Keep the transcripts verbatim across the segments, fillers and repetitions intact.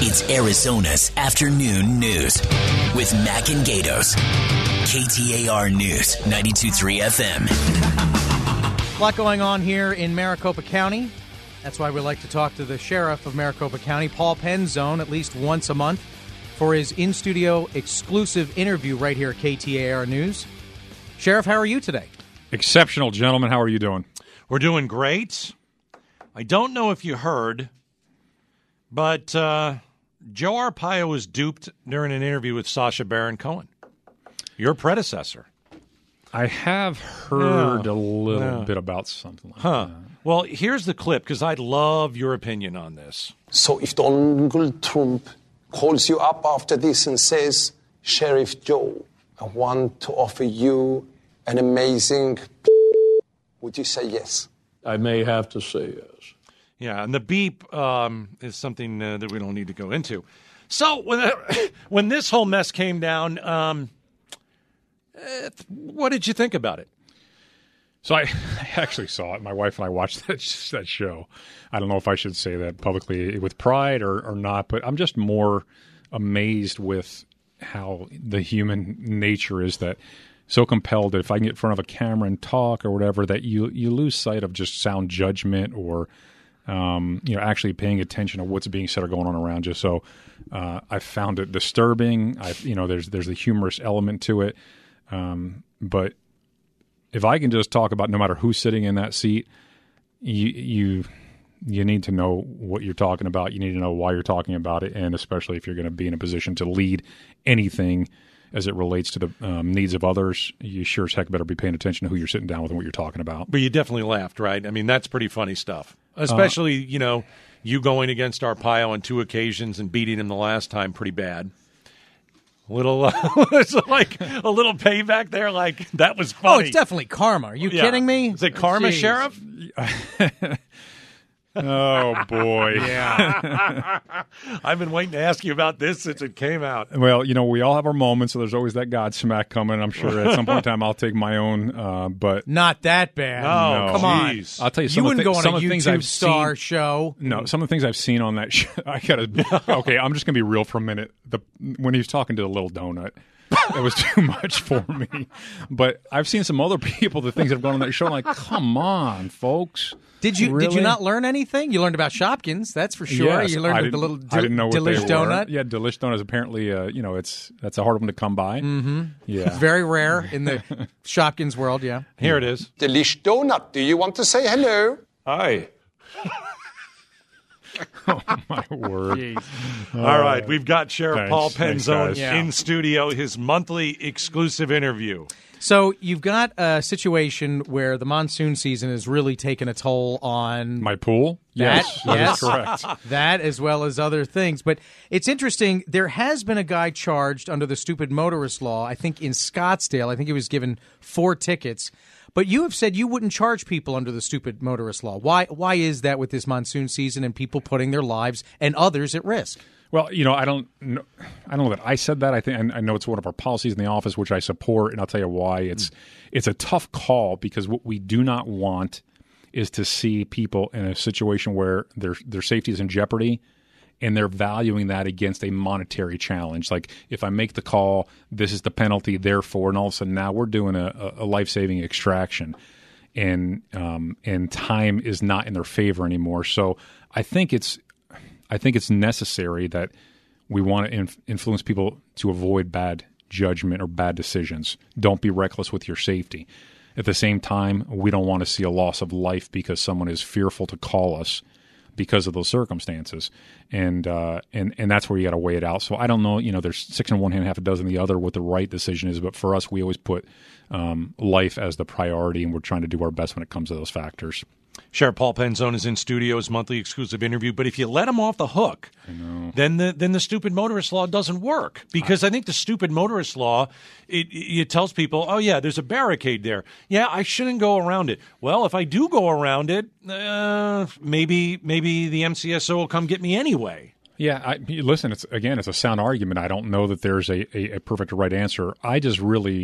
It's Arizona's afternoon news with Mac and Gatos. K T A R News, ninety-two point three F M. A lot going on here in Maricopa County. That's why we like to talk to the sheriff of Maricopa County, Paul Penzone, at least once a month for his in-studio exclusive interview right here at K T A R News. Sheriff, how are you today? Exceptional, gentlemen. How are you doing? We're doing great. I don't know if you heard, but uh, Joe Arpaio was duped during an interview with Sacha Baron Cohen, your predecessor. I have heard Yeah. a little Yeah. bit about something like Huh. that. Well, here's the clip, because I'd love your opinion on this. So if Donald Trump calls you up after this and says, Sheriff Joe, I want to offer you an amazing, would you say yes? I may have to say yes. Yeah, and the beep um, is something uh, that we don't need to go into. So when when this whole mess came down, um, eh, what did you think about it? So I, I actually saw it. My wife and I watched that, that show. I don't know if I should say that publicly with pride or, or not, but I'm just more amazed with how the human nature is that so compelled that if I can get in front of a camera and talk or whatever, that you you lose sight of just sound judgment or um, you know actually paying attention to what's being said or going on around you. So uh, I found it disturbing. I you know there's there's a humorous element to it, um, but if I can just talk about no matter who's sitting in that seat, you you you need to know what you're talking about. You need to know why you're talking about it, and especially if you're going to be in a position to lead anything as it relates to the um, needs of others, you sure as heck better be paying attention to who you're sitting down with and what you're talking about. But you definitely laughed, right? I mean, that's pretty funny stuff. Especially, uh, you know, you going against Arpaio on two occasions and beating him the last time pretty bad. A little, uh, it's like a little payback there. Like, that was funny. Oh, it's definitely karma. Are you Yeah. kidding me? Is it karma, Jeez. Sheriff? Oh, boy. Yeah. I've been waiting to ask you about this since it came out. Well, you know, we all have our moments, so there's always that Godsmack coming. I'm sure at some point in time I'll take my own, uh, but Not that bad. No, Come on. jeez. I'll tell you You some of wouldn't the, go on some a of the things YouTube I've star seen, show. No, some of the things I've seen on that show, I gotta. Okay, I'm just gonna be real for a minute. The when he was talking to the little donut, it was too much for me. But I've seen some other people, the things that have gone on that show. I'm like, come on, folks. Did you Really? did you not learn anything? You learned about Shopkins, that's for sure. Yes, you I learned didn't- the little I didn't know what delish they were. donut. Yeah, delish donut is apparently, uh, you know, it's that's a hard one to come by. Mm-hmm. Yeah, It's very rare in the Shopkins world, yeah. Here it is. Delish Donut, do you want to say hello? Hi. my word. All right, we've got Sheriff Thanks. Paul Thanks, Penzone guys. Yeah. in studio, his monthly exclusive interview. So you've got a situation where the monsoon season has really taken a toll on My pool? that, Yes, that yes, is correct. that as well as other things. But it's interesting. There has been a guy charged under the stupid motorist law, I think in Scottsdale. I think he was given four tickets. But you have said you wouldn't charge people under the stupid motorist law. Why? Why is that with this monsoon season and people putting their lives and others at risk? Well, you know, I don't know, I don't know that I said that. I think I know it's one of our policies in the office, which I support, and I'll tell you why. It's it's a tough call because what we do not want is to see people in a situation where their their safety is in jeopardy, and they're valuing that against a monetary challenge. Like, if I make the call, this is the penalty, therefore, and all of a sudden now we're doing a, a life saving extraction, and um, and time is not in their favor anymore. So I think it's. I think it's necessary that we want to inf- influence people to avoid bad judgment or bad decisions. Don't be reckless with your safety. At the same time, we don't want to see a loss of life because someone is fearful to call us because of those circumstances. And uh, and and that's where you got to weigh it out. So I don't know, you know, there's six in one hand, half a dozen in the other, what the right decision is. But for us, we always put um, life as the priority, and we're trying to do our best when it comes to those factors. Sheriff Paul Penzone is in studio, his monthly exclusive interview. But if you let him off the hook, then the then the stupid motorist law doesn't work. Because I think the stupid motorist law, it, it tells people, oh, yeah, there's a barricade there. Yeah, I shouldn't go around it. Well, if I do go around it, uh, maybe maybe the M C S O will come get me anyway. Yeah, I, listen, it's again, it's a sound argument. I don't know that there's a, a, a perfect right answer. I just really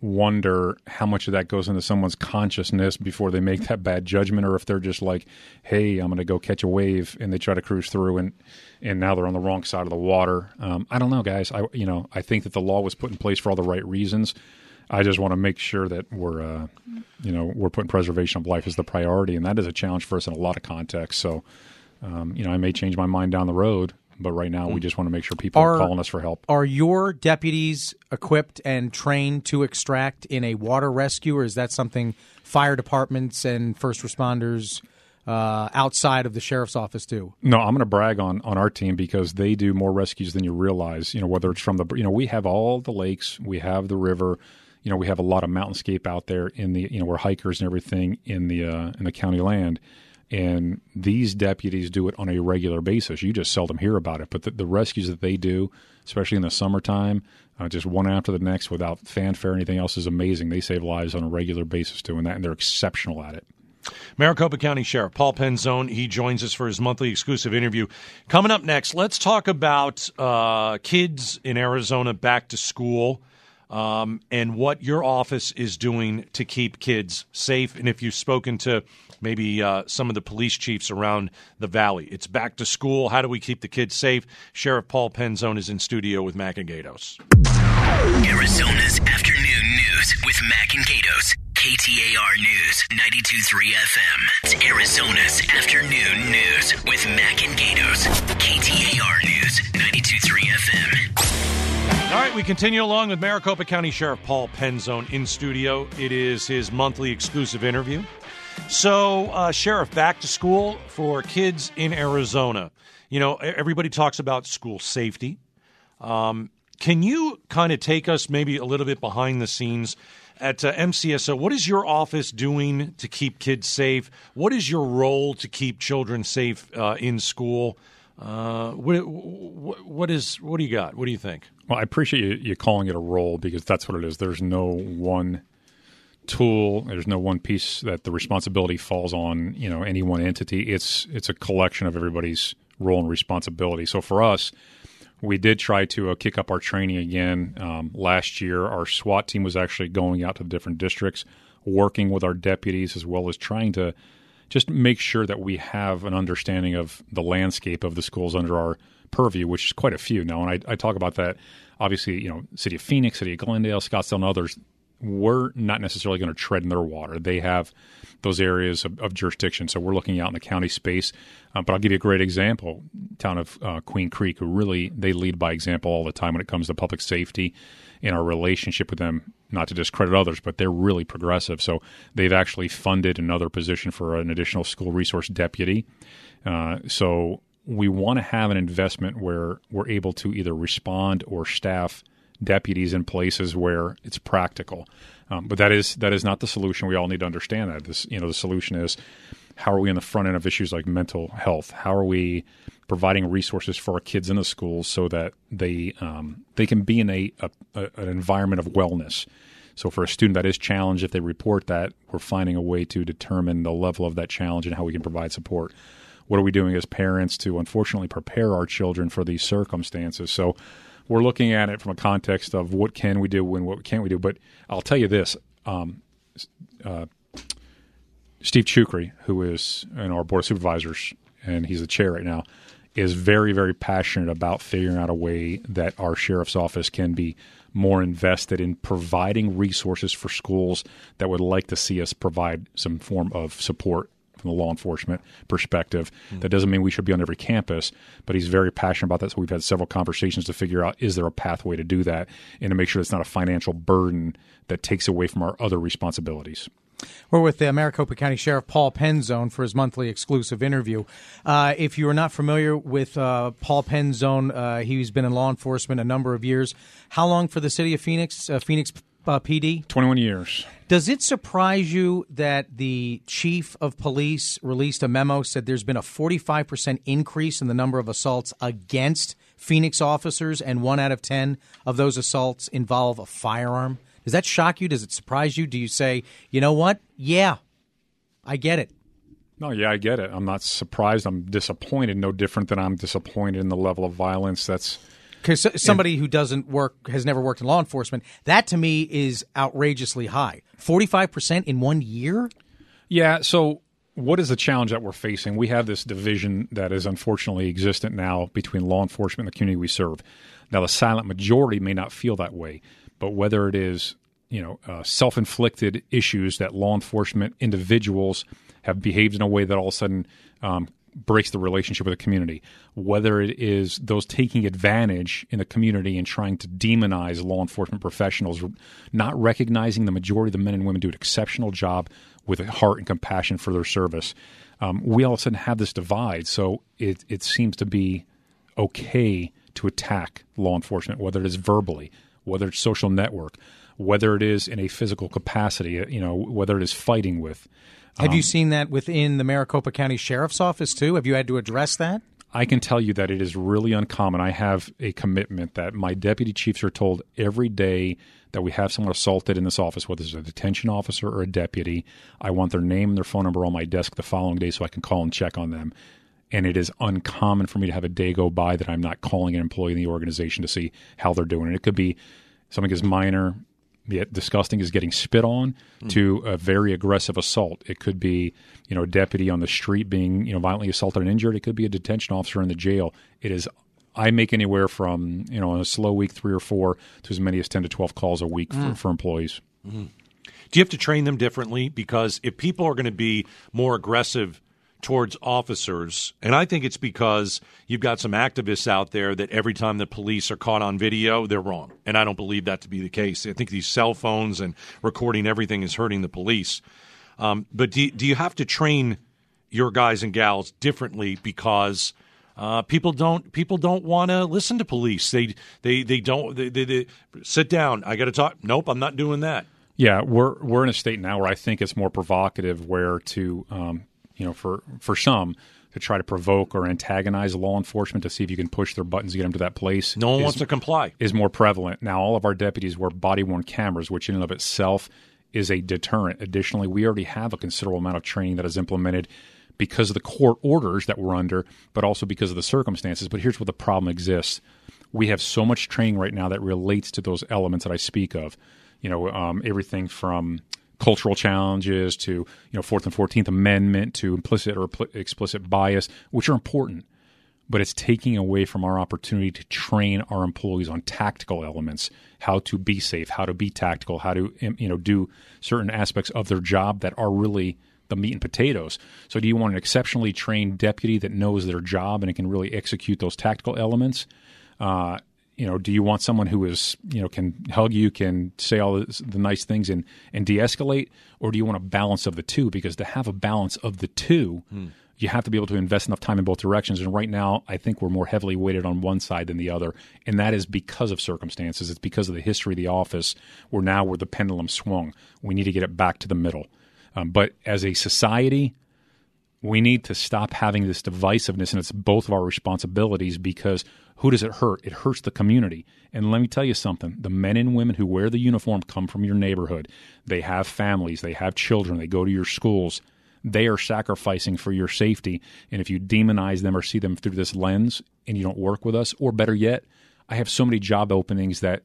wonder how much of that goes into someone's consciousness before they make that bad judgment, or if they're just like, hey, I'm going to go catch a wave, and they try to cruise through, and, and now they're on the wrong side of the water. Um, I don't know, guys. I you know I think that the law was put in place for all the right reasons. I just want to make sure that we're, uh, you know, we're putting preservation of life as the priority, and that is a challenge for us in a lot of contexts. So, um, you know, I may change my mind down the road, but right now we just want to make sure people are, are calling us for help. Are your deputies equipped and trained to extract in a water rescue, or is that something fire departments and first responders uh, outside of the sheriff's office do? No, I'm going to brag on, on our team because they do more rescues than you realize. You know, whether it's from the, you know, we have all the lakes, we have the river. You know, we have a lot of mountainscape out there in the, you know, we're hikers and everything in the uh, in the county land, and these deputies do it on a regular basis. You just seldom hear about it, but the, the rescues that they do, especially in the summertime, uh, just one after the next without fanfare or anything else, is amazing. They save lives on a regular basis doing that, and they're exceptional at it. Maricopa County Sheriff Paul Penzone, he joins us for his monthly exclusive interview. Coming up next, let's talk about uh, kids in Arizona back to school. Um, and what your office is doing to keep kids safe. And if you've spoken to maybe uh, some of the police chiefs around the valley, it's back to school. How do we keep the kids safe? Sheriff Paul Penzone is in studio with Mac and Gatos. Arizona's afternoon news with Mac and Gatos. K T A R News, ninety-two point three F M. It's Arizona's afternoon news with Mac and Gatos. K T A R News, ninety-two point three F M. All right, we continue along with Maricopa County Sheriff Paul Penzone in studio. It is his monthly exclusive interview. So, uh, Sheriff, back to school for kids in Arizona. You know, everybody talks about school safety. Um, can you kind of take us maybe a little bit behind the scenes at uh, M C S O? What is your office doing to keep kids safe? What is your role to keep children safe uh, in school? Uh, what, what, what is what do you got? What do you think? Well, I appreciate you, you calling it a role because that's what it is. There's no one tool. There's no one piece that the responsibility falls on, you know, any one entity. It's it's a collection of everybody's role and responsibility. So for us, we did try to uh, kick up our training again um, last year. Our SWAT team was actually going out to the different districts, working with our deputies as well as trying to just make sure that we have an understanding of the landscape of the schools under our purview, which is quite a few now. And I, I talk about that, obviously, you know, City of Phoenix, City of Glendale, Scottsdale, and others. We're not necessarily going to tread in their water. They have those areas of, of jurisdiction. So we're looking out in the county space. Uh, but I'll give you a great example. Town of uh, Queen Creek, who really, they lead by example all the time when it comes to public safety and our relationship with them, not to discredit others, but they're really progressive. So they've actually funded another position for an additional school resource deputy. Uh, so we want to have an investment where we're able to either respond or staff deputies in places where it's practical. Um, but that is that is not the solution. We all need to understand that. This, you know, the solution is how are we in the front end of issues like mental health? How are we providing resources for our kids in the schools so that they um, they can be in a, a, a an environment of wellness? So for a student that is challenged, if they report that, we're finding a way to determine the level of that challenge and how we can provide support. What are we doing as parents to unfortunately prepare our children for these circumstances? So we're looking at it from a context of what can we do and what can't we do. But I'll tell you this, um, uh, Steve Chukri, who is in our Board of Supervisors, and he's the chair right now, is very, very passionate about figuring out a way that our sheriff's office can be more invested in providing resources for schools that would like to see us provide some form of support from the law enforcement perspective. Mm-hmm. That doesn't mean we should be on every campus, but he's very passionate about that. So we've had several conversations to figure out, is there a pathway to do that and to make sure it's not a financial burden that takes away from our other responsibilities. We're with the Maricopa County Sheriff Paul Penzone for his monthly exclusive interview. Uh, if you are not familiar with uh, Paul Penzone, uh, he's been in law enforcement a number of years. How long for the city of Phoenix, uh, Phoenix uh, P D? twenty-one years. Does it surprise you that the chief of police released a memo, said there's been a forty-five percent increase in the number of assaults against Phoenix officers, and one out of ten of those assaults involve a firearm? Does that shock you? Does it surprise you? Do you say, you know what? Yeah, I get it. No, yeah, I get it. I'm not surprised. I'm disappointed. No different than I'm disappointed in the level of violence that's Because somebody who doesn't work, has never worked in law enforcement, that to me is outrageously high. forty-five percent in one year? Yeah, so what is the challenge that we're facing? We have this division that is unfortunately existent now between law enforcement and the community we serve. Now, the silent majority may not feel that way, but whether it is, you know, uh, self-inflicted issues that law enforcement individuals have behaved in a way that all of a sudden um, breaks the relationship with the community, whether it is those taking advantage in the community and trying to demonize law enforcement professionals, not recognizing the majority of the men and women do an exceptional job with a heart and compassion for their service. Um, we all of a sudden have this divide, so it, it seems to be okay to attack law enforcement, whether it is verbally, whether it's social network, whether it is in a physical capacity, you know, whether it is fighting with. Have Um, you seen that within the Maricopa County Sheriff's Office, too? Have you had to address that? I can tell you that it is really uncommon. I have a commitment that my deputy chiefs are told every day that we have someone assaulted in this office, whether it's a detention officer or a deputy. I want their name and their phone number on my desk the following day so I can call and check on them. And it is uncommon for me to have a day go by that I'm not calling an employee in the organization to see how they're doing. And it could be something as minor, yet disgusting as getting spit on, mm. to a very aggressive assault. It could be, you know, a deputy on the street being, you know, violently assaulted and injured. It could be a detention officer in the jail. It is, I make anywhere from, you know, on a slow week, three or four to as many as ten to twelve calls a week mm. for, for employees. Mm-hmm. Do you have to train them differently? Because if people are going to be more aggressive towards officers, and I think it's because you've got some activists out there that every time the police are caught on video, they're wrong. And I don't believe that to be the case. I think these cell phones and recording everything is hurting the police. Um, but do, do you have to train your guys and gals differently because uh, people don't people don't want to listen to police? They they they don't they, they, they sit down. I got to talk. Nope, I'm not doing that. Yeah, we're we're in a state now where I think it's more provocative, where to um, you know, for, for some, to try to provoke or antagonize law enforcement to see if you can push their buttons to get them to that place. No one is, wants to comply. Is more prevalent. Now, all of our deputies wear body-worn cameras, which in and of itself is a deterrent. Additionally, we already have a considerable amount of training that is implemented because of the court orders that we're under, but also because of the circumstances. But here's where the problem exists. We have so much training right now that relates to those elements that I speak of. You know, um, everything from cultural challenges to, you know, Fourth and Fourteenth Amendment to implicit or pl- explicit bias, which are important, but it's taking away from our opportunity to train our employees on tactical elements, how to be safe, how to be tactical, how to, you know, do certain aspects of their job that are really the meat and potatoes. So do you want an exceptionally trained deputy that knows their job and it can really execute those tactical elements? Uh, You know, do you want someone who is, you know, can hug you, can say all the, the nice things and, and de-escalate, or do you want a balance of the two? Because to have a balance of the two, mm. you have to be able to invest enough time in both directions. And right now, I think we're more heavily weighted on one side than the other, and that is because of circumstances. It's because of the history of the office, where now where the pendulum swung. We need to get it back to the middle. Um, but as a society, we need to stop having this divisiveness, and it's both of our responsibilities, because who does it hurt? It hurts the community. And let me tell you something. The men and women who wear the uniform come from your neighborhood. They have families. They have children. They go to your schools. They are sacrificing for your safety. And if you demonize them or see them through this lens and you don't work with us, or better yet, I have so many job openings that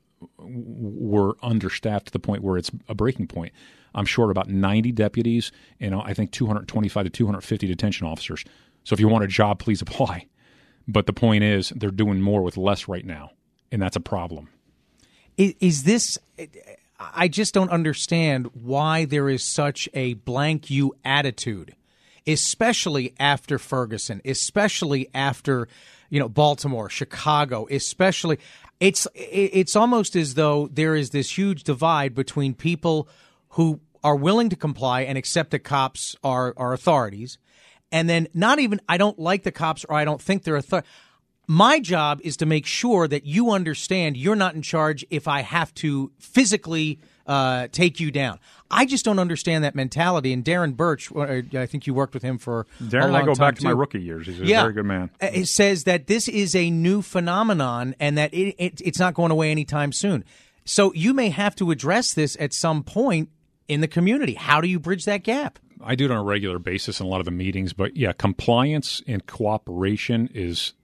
were understaffed to the point where it's a breaking point. I'm short about ninety deputies and I think two hundred twenty-five to two hundred fifty detention officers. So if you want a job, please apply. But the point is, they're doing more with less right now, and that's a problem. Is, is this – I just don't understand why there is such a blank you attitude, especially after Ferguson, especially after, you know, Baltimore, Chicago, especially – it's it's almost as though there is this huge divide between people who are willing to comply and accept that cops are, are authorities, and then not even, I don't like the cops or I don't think they're authority. My job is to make sure that you understand you're not in charge if I have to physically uh, take you down. I just don't understand that mentality. And Darren Birch, I think you worked with him for Darren a long and I go time back to too. my rookie years. He's a yeah. very good man. It says that this is a new phenomenon and that it, it, it's not going away anytime soon. So you may have to address this at some point in the community. How do you bridge that gap? I do it on a regular basis in a lot of the meetings, but yeah, compliance and cooperation is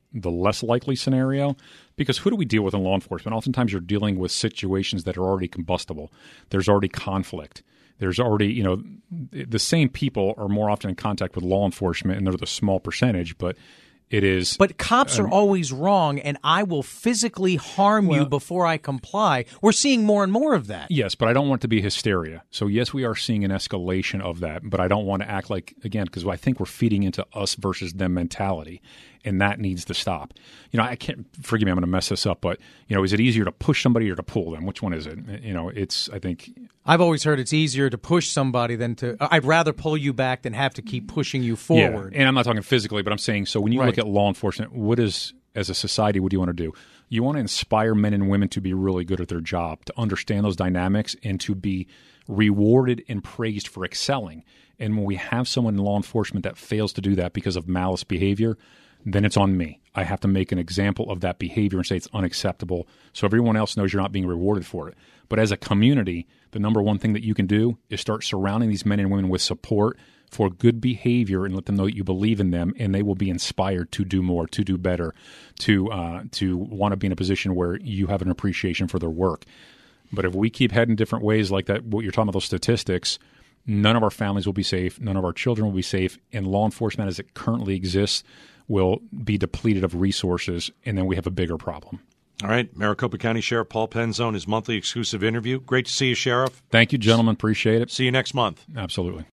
the less likely scenario, because who do we deal with in law enforcement? Oftentimes you're dealing with situations that are already combustible. There's already conflict. There's already, you know, the same people are more often in contact with law enforcement, and they're the small percentage, but it is. But cops um, are always wrong, and I will physically harm well, you before I comply. We're seeing more and more of that. Yes, but I don't want it to be hysteria. So, yes, we are seeing an escalation of that, but I don't want to act like, again, because I think we're feeding into us versus them mentality, and that needs to stop. You know, I can't, forgive me, I'm going to mess this up, but, you know, is it easier to push somebody or to pull them? Which one is it? You know, it's, I think. I've always heard it's easier to push somebody than to, I'd rather pull you back than have to keep pushing you forward. Yeah, and I'm not talking physically, but I'm saying, so when you right. look at law enforcement, what is, as a society, what do you want to do? You want to inspire men and women to be really good at their job, to understand those dynamics, and to be rewarded and praised for excelling. And when we have someone in law enforcement that fails to do that because of malice behavior, then it's on me. I have to make an example of that behavior and say it's unacceptable so everyone else knows you're not being rewarded for it. But as a community, the number one thing that you can do is start surrounding these men and women with support for good behavior and let them know that you believe in them, and they will be inspired to do more, to do better, to uh, to want to be in a position where you have an appreciation for their work. But if we keep heading different ways like that, what you're talking about, those statistics, none of our families will be safe, none of our children will be safe, and law enforcement as it currently exists will be depleted of resources, and then we have a bigger problem. All right. Maricopa County Sheriff Paul Penzone, his monthly exclusive interview. Great to see you, Sheriff. Thank you, gentlemen. Appreciate it. See you next month. Absolutely.